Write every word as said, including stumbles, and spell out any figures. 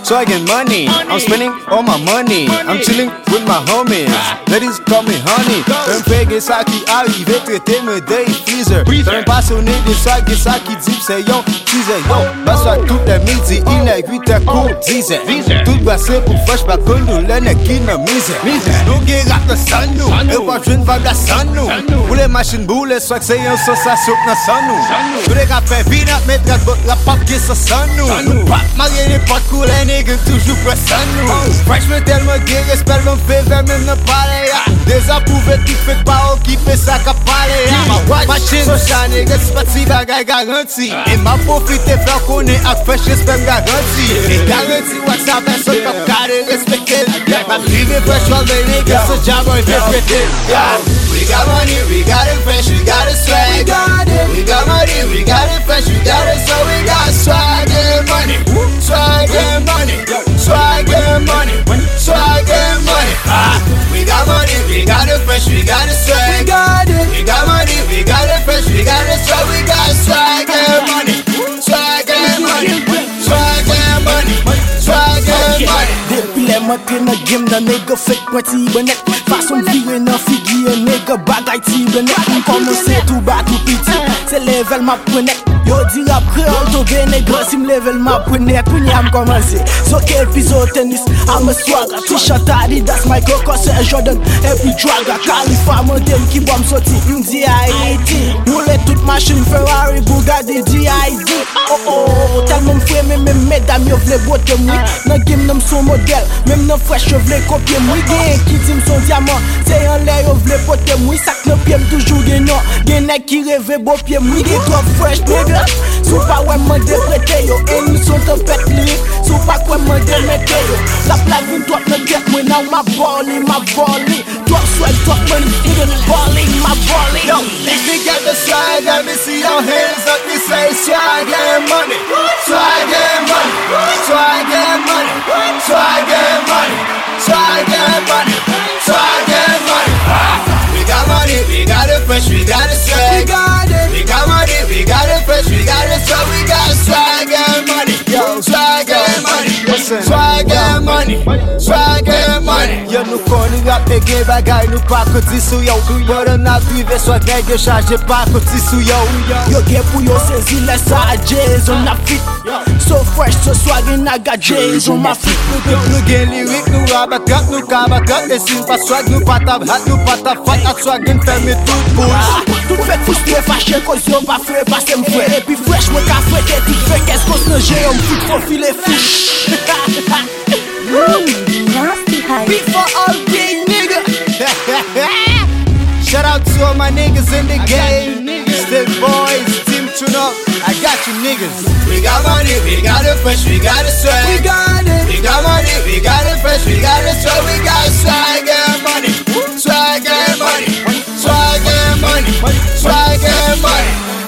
swag and money. I'm spending all my money. I'm chilling with my homies. Ladies call me honey. Un peguei ça qui arrive, traiter me day freezer. Un passionné de swag et ça qui dit c'est yo, teaser yo. Basse tout le midi, il est huit heures court, dix heures. Tout brassé pour fresh, pas que nous l'en qui n'a mise. Nous qui rap le son nous, et pas jeune vague la son nous. Pour les machines boules, swag c'est un sensation dans son nous. Pour les rappeurs, peanut, mettre la pop qui se son nous. Pop, marié n'est pas cool, les niggas toujours près son nous. Fresh me tellement gay, respect me fait vers même ne parler. Désapprouvé qui fait pas qui fait ça qu'à parler. Machine, so shine, nigga, c'est pas si bagay garanti. Et m'a profité faire connaître à fresh, j'espère me garanti. Et garanti, what's up, personne pas carré, respecté. Ma privé fresh, all the niggas, so job, on fait péter. We got money, we got it fresh, we got it swag. We got money, we got it fresh, we got it, so we got swag and money. Swag and money, swag and money, swag and money. We got money, we got it fresh, we got it swag. We got it, we got money, we got it fresh, we got it, so we got swag and money. Swag and money, swag and money, swag and money. Depuis les montées dans le game, dans nègre fait point tibonet. Façon virer dans figure, nègre bagaille tibonet. On commence tout bas, tout petit, c'est level ma prenette. Yo di rap créole, ton gay nègre, si me level ma prenette. Kounya m'commencer, so quel piso tennis, I'm a swagger. T-shirt Adidas, Michael Kors, Jordan, et puis Draga. Khalifa Montem qui bombe sorti, m'di Haïti. Roule toute machine, Ferrari, Bugatti, D I D. Oh oh, tellement m'foué, même mes mesdames, yo vle botte moi. Nan game nan son modèle, même nan fresh, yo vle copier moi. Gen qui dit m'son diamant, c'est en l'air, yo vle botte moi. Sac nan pied toujours gen non, gen nèg qui rêve beau pied moi. Gen trop fresh, nigga. Sou pas ouais m'en déprêter yo, et nous sont tempête lyrique. Sou pas quoi m'en démettre yo. La plaque vient toi me get moi now ma volley, ma volley. Toi sweat, toi money, nigga volley, ma volley. Yo, if we got the swag, let me see your hands up. We say swag and money, swag and money, swag and money, swag and money, swag and money, swag and money. We got money, we got it fresh, we got it swag. We got it, we got money, we got it fresh, we got it so we got swag and money. Yo, swag and money, swag and money, swag and money. Yo nou koni rap te gen bagay nou pa koti sou yo. Bora na prive swag nèg yo charge pa koti sou yo. Yo gen pou yo sezi lè sa a jazz on a fit. So fresh, so swag in a got jazz on my feet. Nou gen lyric, nou rabakat, nou kabakat. E sin pa swag, nou pa tab hat, nou pa tab fat. Ak swag gen ferme tout bouche. Tout fèk frustré, fâché, cause yo pa fè, passe m'fè. E pi fresh, mwen ka fète, tout fèk eskos nan jè, yon m'fout profil e fiche. Nasty hype. Beat for all day, nigga. Shout out to all my niggas in the game. Still boys, team tune up. I got you niggas. We got money, we got it fresh, we got it swag. We got it. We got money, we got it fresh, we got it swag. We got swag and money, swag and money, swag and money, swag and money.